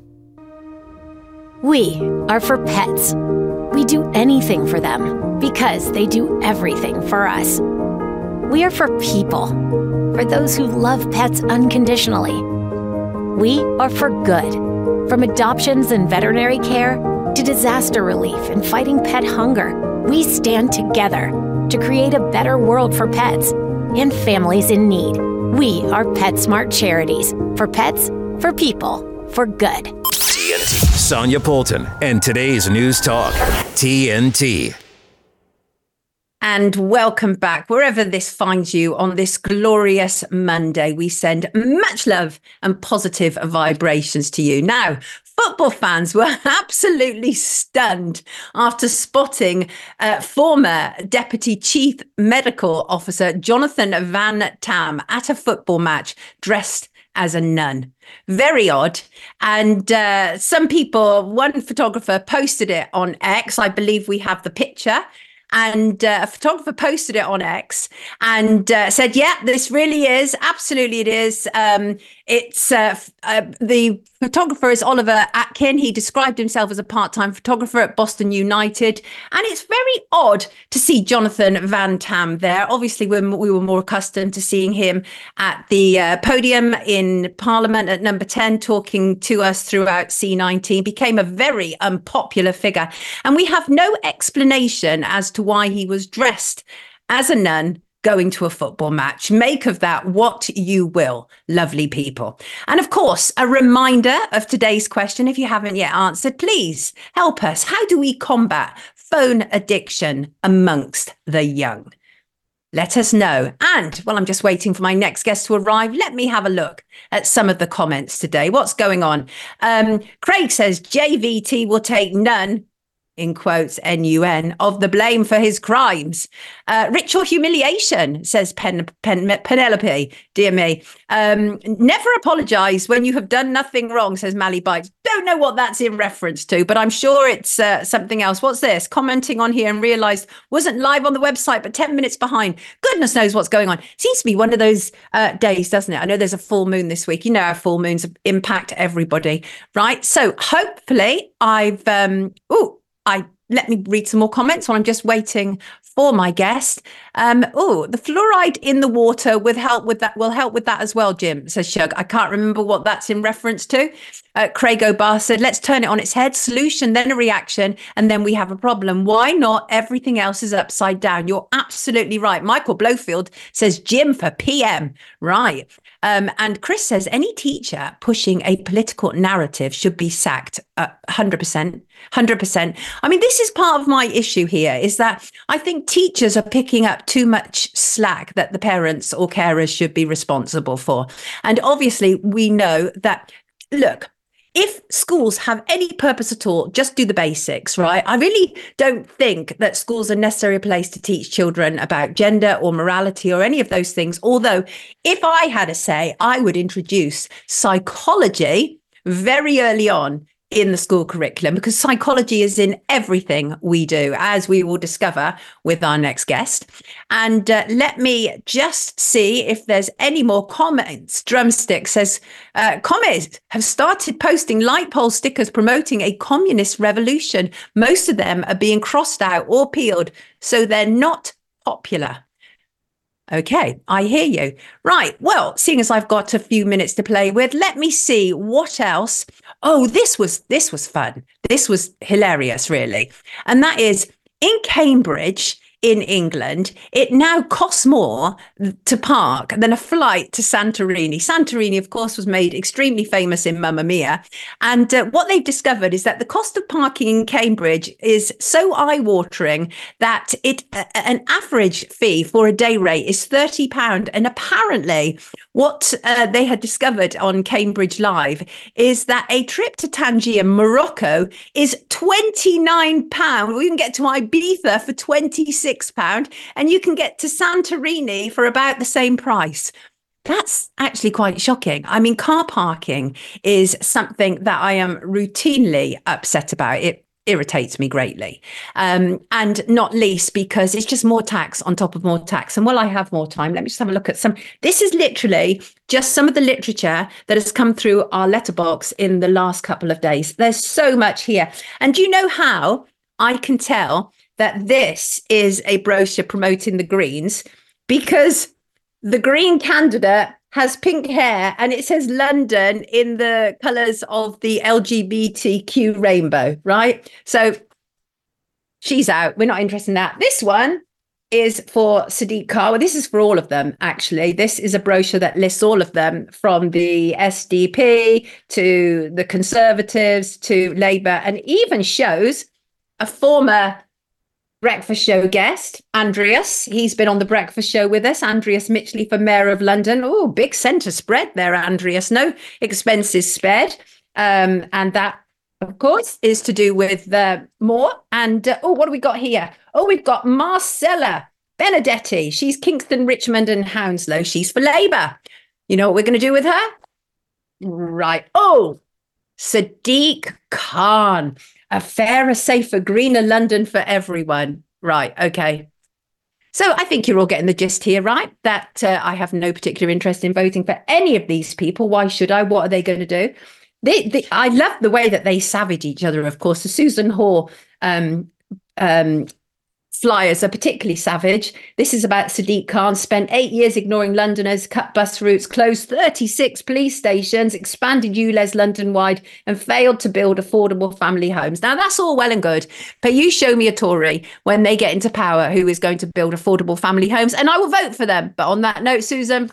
We are for pets. We do anything for them because they do everything for us. We are for people, for those who love pets unconditionally. We are for good, from adoptions and veterinary care to disaster relief and fighting pet hunger. We stand together to create a better world for pets and families in need. We are PetSmart Charities, for pets, for people, for good. TNT. Sonia Poulton and today's News Talk, TNT. And welcome back, wherever this finds you on this glorious Monday. We send much love and positive vibrations to you. Now, football fans were absolutely stunned after spotting former Deputy Chief Medical Officer Jonathan Van Tam at a football match dressed as a nun. Very odd. And some people, one photographer posted it on X. I believe we have the picture. And a photographer posted it on X and said, yeah, this really is. Absolutely, it is. It's the photographer is Oliver Atkin. He described himself as a part-time photographer at Boston United. And it's very odd to see Jonathan Van Tam there. Obviously, we were more accustomed to seeing him at the podium in Parliament at number 10, talking to us throughout C19, became a very unpopular figure. And we have no explanation as to why he was dressed as a nun going to a football match. Make of that what you will, lovely people. And of course, a reminder of today's question, if you haven't yet answered, please help us. How do we combat phone addiction amongst the young? Let us know. And while I'm just waiting for my next guest to arrive, let me have a look at some of the comments today. What's going on? Craig says JVT will take none, in quotes, NUN, of the blame for his crimes. Ritual humiliation, says Penelope, dear me. Never apologise when you have done nothing wrong, says Mally Bites. Don't know what that's in reference to, but I'm sure it's something else. What's this? Commenting on here and realised wasn't live on the website, but 10 minutes behind. Goodness knows what's going on. Seems to be one of those days, doesn't it? I know there's a full moon this week. You know how full moons impact everybody, right? So hopefully let me read some more comments while I'm just waiting for my guest. The fluoride in the water will help with that as well, Jim, says Shug. I can't remember what that's in reference to. Craig O'Barr said, let's turn it on its head, solution, then a reaction, and then we have a problem. Why not? Everything else is upside down. You're absolutely right. Michael Blofield says, Jim for PM. Right. And Chris says, any teacher pushing a political narrative should be sacked. 100%. I mean, this is part of my issue here, is that I think teachers are picking up too much slack that the parents or carers should be responsible for. And obviously, we know that, look, if schools have any purpose at all, just do the basics, right? I really don't think that schools are necessarily a place to teach children about gender or morality or any of those things. Although, if I had a say, I would introduce psychology very early on in the school curriculum, because psychology is in everything we do, as we will discover with our next guest. And let me just see if there's any more comments. Drumstick says, commies have started posting light pole stickers promoting a communist revolution. Most of them are being crossed out or peeled, so they're not popular. Okay, I hear you. Right. Well, seeing as I've got a few minutes to play with, let me see what else. Oh, this was fun. This was hilarious, really. And that is in Cambridge, in England, it now costs more to park than a flight to Santorini. Santorini, of course, was made extremely famous in Mamma Mia. And what they've discovered is that the cost of parking in Cambridge is so eye-watering that an average fee for a day rate is £30. And apparently what they had discovered on Cambridge Live is that a trip to Tangier, Morocco, is £29. We can get to Ibiza for £26. And you can get to Santorini for about the same price. That's actually quite shocking. I mean, car parking is something that I am routinely upset about. It irritates me greatly. And not least because it's just more tax on top of more tax. And while I have more time, let me just have a look at some. This is literally just some of the literature that has come through our letterbox in the last couple of days. There's so much here. And do you know how I can tell that this is a brochure promoting the Greens? because the Green candidate has pink hair and it says London in the colours of the LGBTQ rainbow, right? So she's out. We're not interested in that. This one is for Sadiq Khan. Well, this is for all of them, actually. This is a brochure that lists all of them, from the SDP to the Conservatives to Labour, and even shows a former Breakfast Show guest, Andreas. He's been on the Breakfast Show with us, Andreas Mitchley for Mayor of London. Oh, big centre spread there, Andreas. No expenses spared. And that, of course, is to do with more. And what do we got here? Oh, we've got Marcella Benedetti. She's Kingston, Richmond and Hounslow. She's for Labour. You know what we're going to do with her? Right. Oh, Sadiq Khan. A fairer, safer, greener London for everyone. Right. Okay. So I think you're all getting the gist here, right? That I have no particular interest in voting for any of these people. Why should I? What are they going to do? I love the way that they savage each other, of course. The Susan Hoare flyers are particularly savage. This is about Sadiq Khan. Spent 8 years ignoring Londoners, cut bus routes, closed 36 police stations, expanded ULEZ London-wide, and failed to build affordable family homes. Now, that's all well and good, but you show me a Tory when they get into power who is going to build affordable family homes, and I will vote for them. But on that note, Susan,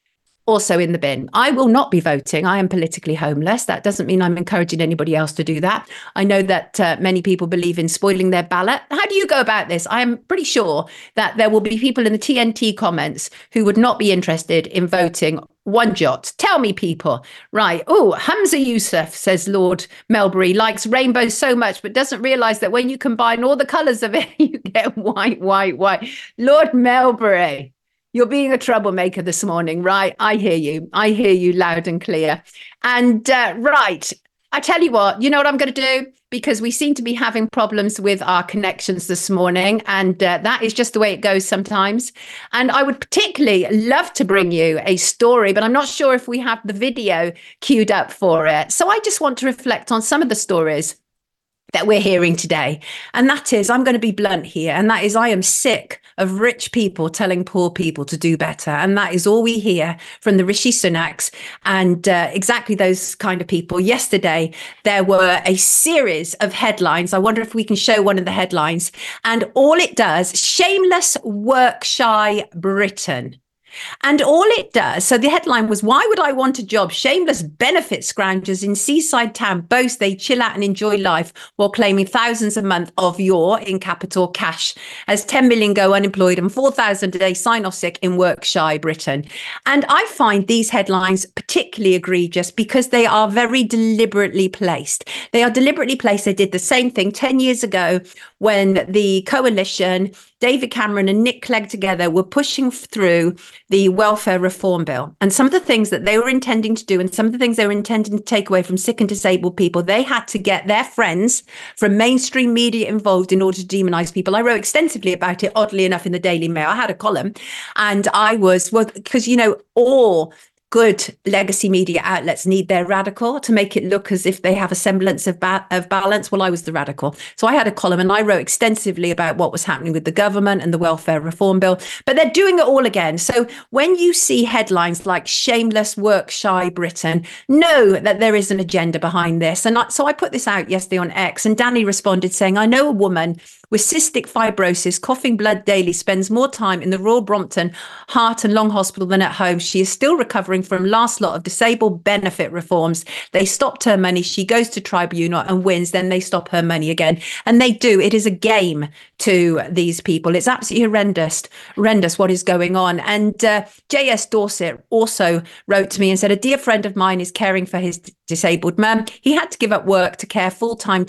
also in the bin. I will not be voting. I am politically homeless. That doesn't mean I'm encouraging anybody else to do that. I know that many people believe in spoiling their ballot. How do you go about this? I am pretty sure that there will be people in the TNT comments who would not be interested in voting one jot. Tell me, people. Right. Oh, Hamza Youssef, says Lord Melbury, likes rainbows so much, but doesn't realise that when you combine all the colours of it, you get white, white, white. Lord Melbury. You're being a troublemaker this morning, right? I hear you. I hear you loud and clear. And right, I tell you what, you know what I'm going to do? Because we seem to be having problems with our connections this morning. And that is just the way it goes sometimes. And I would particularly love to bring you a story, but I'm not sure if we have the video queued up for it. So I just want to reflect on some of the stories that we're hearing today. And that is, I'm going to be blunt here, and that is, I am sick of rich people telling poor people to do better. And that is all we hear from the Rishi Sunaks and exactly those kind of people. Yesterday, there were a series of headlines. I wonder if we can show one of the headlines. And all it does, shameless work shy Britain. And all it does, so the headline was, why would I want a job? Shameless benefit scroungers in seaside town boast they chill out and enjoy life while claiming thousands a month of your, in capital, cash, as 10 million go unemployed and 4,000 a day sign off sick in work shy Britain. And I find these headlines particularly egregious because they are very deliberately placed. They are deliberately placed. They did the same thing 10 years ago when the coalition, David Cameron and Nick Clegg together, were pushing through the welfare reform bill. And some of the things that they were intending to do and some of the things they were intending to take away from sick and disabled people, they had to get their friends from mainstream media involved in order to demonize people. I wrote extensively about it, oddly enough, in the Daily Mail. I had a column and I was, well, because, you know, all good legacy media outlets need their radical to make it look as if they have a semblance of balance. Well, I was the radical. So I had a column and I wrote extensively about what was happening with the government and the welfare reform bill, but they're doing it all again. So when you see headlines like shameless work shy Britain, know that there is an agenda behind this. And so I put this out yesterday on X and Danny responded saying, I know a woman with cystic fibrosis, coughing blood daily, spends more time in the Royal Brompton Heart and Lung Hospital than at home. She is still recovering from last lot of disabled benefit reforms. They stopped her money. She goes to tribunal and wins. Then they stop her money again. And they do. It is a game to these people. It's absolutely horrendous what is going on. And J.S. Dorset also wrote to me and said, a dear friend of mine is caring for his disabled mum. He had to give up work to care full-time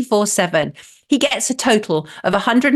24/7. He gets a total of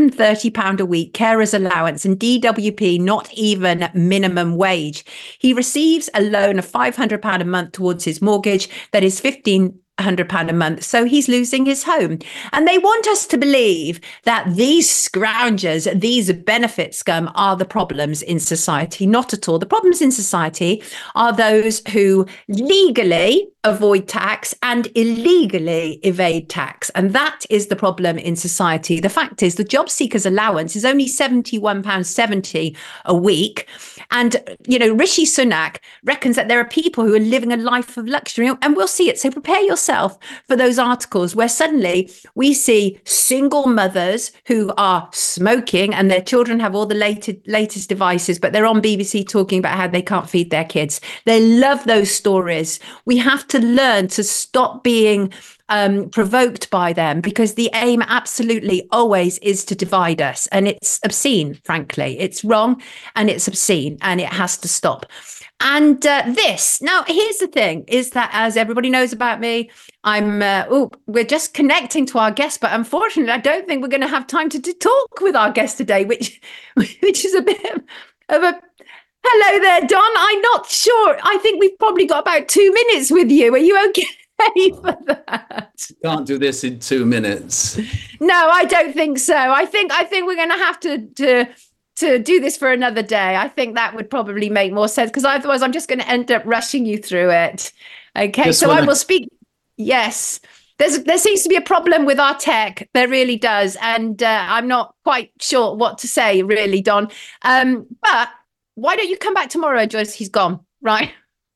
£130 a week carer's allowance and DWP, not even minimum wage. He receives a loan of £500 a month towards his mortgage. That is 15 £100 a month. So he's losing his home. And they want us to believe that these scroungers, these benefit scum are the problems in society. Not at all. The problems in society are those who legally avoid tax and illegally evade tax. And that is the problem in society. The fact is the job seekers allowance is only £71.70 a week. And, Rishi Sunak reckons that there are people who are living a life of luxury, and we'll see it. So prepare yourself for those articles where suddenly we see single mothers who are smoking and their children have all the latest devices, but they're on BBC talking about how they can't feed their kids. They love those stories. We have to learn to stop being provoked by them, because the aim absolutely always is to divide us. And it's obscene, frankly. It's wrong and it's obscene and it has to stop. And now, here's the thing, is that as everybody knows about me, we're just connecting to our guest, but unfortunately, I don't think we're going to have time to talk with our guest today, which is a bit of a... Hello there, Don. I'm not sure. I think we've probably got about 2 minutes with you. Are you okay for that? Can't do this in 2 minutes. No, I don't think so. I think we're going to have to do this for another day. I think that would probably make more sense, because otherwise I'm just going to end up rushing you through it. Okay, so I will speak. Yes, there seems to be a problem with our tech. There really does. And I'm not quite sure what to say, really, Don. But why don't you come back tomorrow, Joyce? He's gone, right?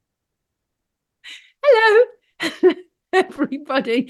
Hello, everybody.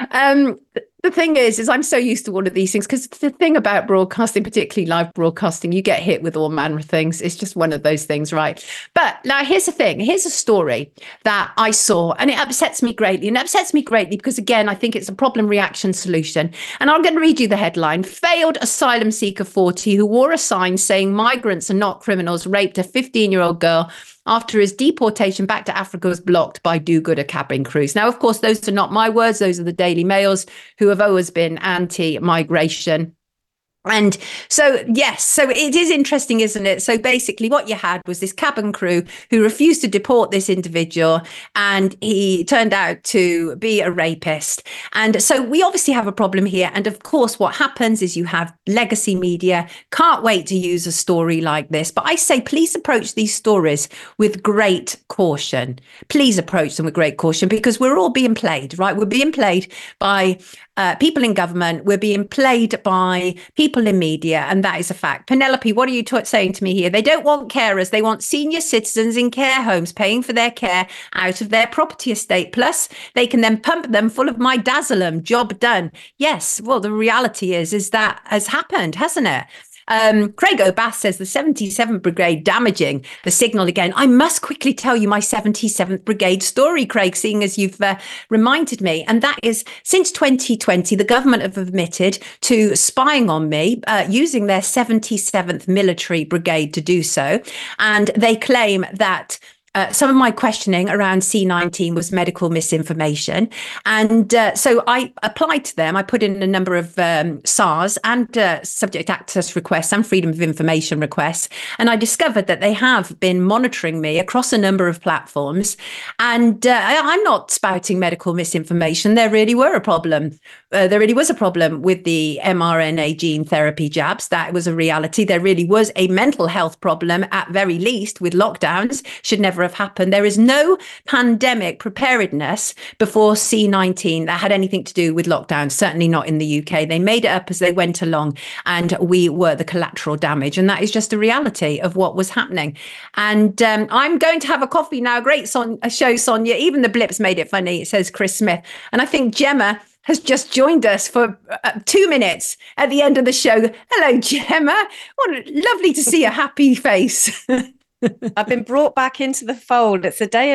The thing is I'm so used to all of these things, because the thing about broadcasting, particularly live broadcasting, you get hit with all manner of things. It's just one of those things, right? But now here's the thing. Here's a story that I saw, and it upsets me greatly. And it upsets me greatly because, again, I think it's a problem reaction solution. And I'm going to read you the headline. Failed asylum seeker 40 who wore a sign saying migrants are not criminals raped a 15-year-old girl after his deportation back to Africa was blocked by do-gooder cabin crews. Now, of course, those are not my words. Those are the Daily Mail's, who have always been anti-migration. And so, yes, so it is interesting, isn't it? So basically what you had was this cabin crew who refused to deport this individual, and he turned out to be a rapist. And so we obviously have a problem here. And of course, what happens is you have legacy media can't wait to use a story like this. But I say, please approach these stories with great caution. Please approach them with great caution, because we're all being played, right? We're being played by people in government. We're being played by people in media, and that is a fact. Penelope, what are you saying to me here? They don't want carers. They want senior citizens in care homes paying for their care out of their property estate. Plus, they can then pump them full of midazolam. Job done. Yes. Well, the reality is that has happened, hasn't it? Craig O'Bath says the 77th Brigade damaging the signal again. I must quickly tell you my 77th Brigade story, Craig, seeing as you've reminded me. And that is, since 2020, the government have admitted to spying on me using their 77th Military Brigade to do so. And they claim that some of my questioning around C19 was medical misinformation. And so I applied to them. I put in a number of SARS and subject access requests and freedom of information requests. And I discovered that they have been monitoring me across a number of platforms. And I'm not spouting medical misinformation. There really were a problem. There really was a problem with the mRNA gene therapy jabs. That was a reality. There really was a mental health problem, at very least, with lockdowns. Should never have happened. There is no pandemic preparedness before C19 that had anything to do with lockdown, certainly not in the UK. They made it up as they went along, and we were the collateral damage. And that is just a reality of what was happening. And I'm going to have a coffee now. Great show, Sonia. Even the blips made it funny, says Chris Smith. And I think Gemma has just joined us for 2 minutes at the end of the show. Hello, Gemma. Lovely to see a happy face. I've been brought back into the fold. It's a day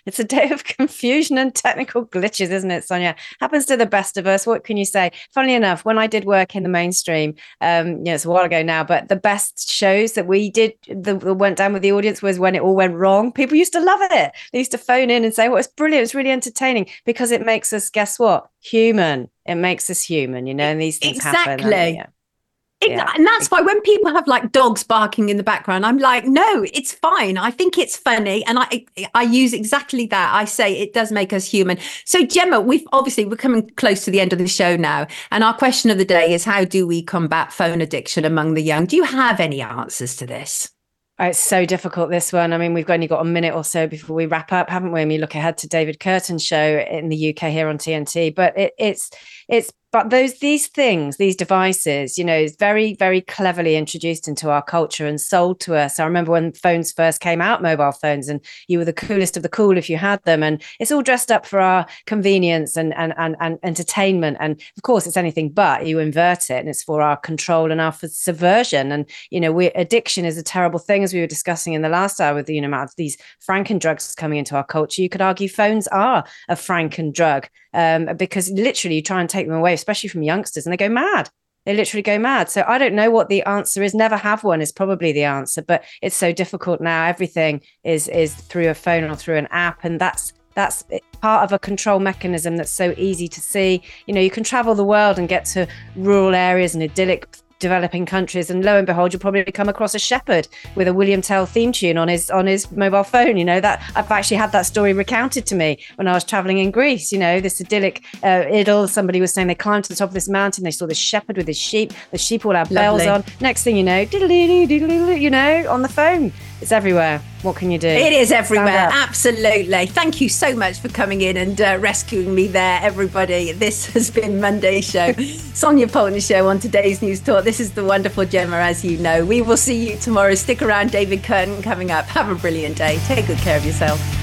of confusion and technical glitches, isn't it, Sonia? Happens to the best of us. What can you say? Funnily enough, when I did work in the mainstream, it's a while ago now, but the best shows that we did that went down with the audience was when it all went wrong. People used to love it. They used to phone in and say, "Well, it's brilliant. It's really entertaining," because it makes us, guess what? Human. It makes us human, and these things happen. Exactly. And that's why when people have like dogs barking in the background, I'm like, no, it's fine. I think it's funny. And I use exactly that. I say it does make us human. So Gemma, we're coming close to the end of the show now. And our question of the day is, how do we combat phone addiction among the young? Do you have any answers to this? It's so difficult, this one. I mean, we've only got a minute or so before we wrap up, haven't we? And we look ahead to David Curtin's show in the UK here on TNT. But but these devices, is very, very cleverly introduced into our culture and sold to us. I remember when phones first came out, mobile phones, and you were the coolest of the cool if you had them. And it's all dressed up for our convenience and entertainment. And of course, it's anything but. You invert it, and it's for our control and our subversion. And addiction is a terrible thing, as we were discussing in the last hour with the amount of these Franken drugs coming into our culture. You could argue phones are a Franken drug. Because literally you try and take them away, especially from youngsters, and they go mad. They literally go mad. So I don't know what the answer is. Never have one is probably the answer, but it's so difficult now. Everything is through a phone or through an app, and that's part of a control mechanism that's so easy to see. You can travel the world and get to rural areas and idyllic developing countries, and lo and behold, you'll probably come across a shepherd with a William Tell theme tune on his mobile phone. That I've actually had that story recounted to me when I was traveling in Greece. This idyllic idyll. Somebody was saying they climbed to the top of this mountain, they saw this shepherd with his sheep. The sheep all had bells on. Next thing you know, on the phone. It's everywhere. What can you do? It is everywhere. Absolutely. Thank you so much for coming in and rescuing me there, everybody. This has been Monday's show. Sonia Poultney's show on today's News Talk. This is the wonderful Gemma, as you know. We will see you tomorrow. Stick around. David Curtin coming up. Have a brilliant day. Take good care of yourself.